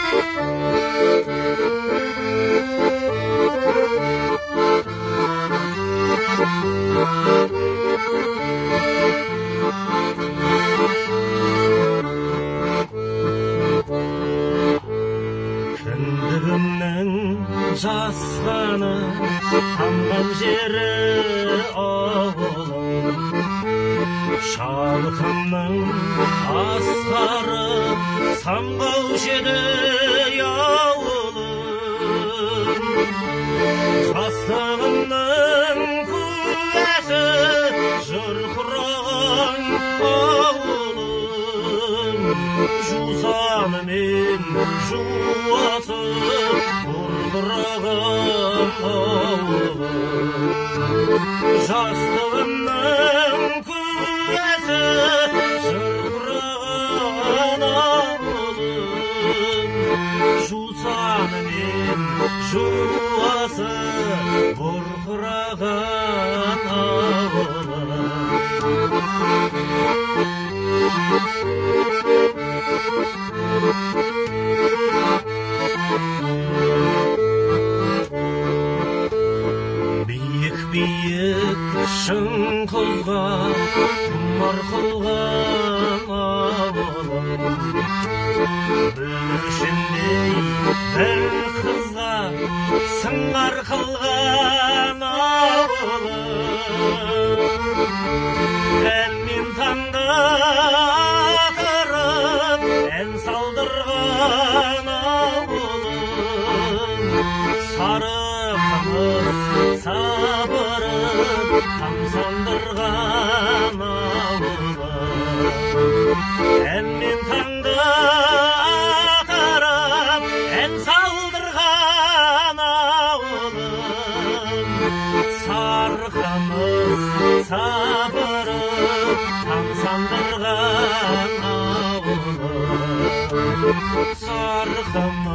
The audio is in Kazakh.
кіндігімнің жасқаны тамған жері ауылым, шалқымның асқары самғаушы еді ауылым, жастығымның куәсі жырқыраған ауылым, жусанымен жуасы бұрқыраған ауылым, жастығымның куәсі жырқыраған ауылым, жусанымен жуасы бұрқыраған ауылым. Биік шың құзға құмар қылған ауылым, бүршіндей бір қызға сыңар қылған ауылым, әнмен таңға атырып ән салдырған ауылым, сары қымыз сабырып тамсандырған ауылым, әнмен таңда атырып ән салдырған ауылым, сары қымыз сабырып тамсандырған ауылым, сары қымыз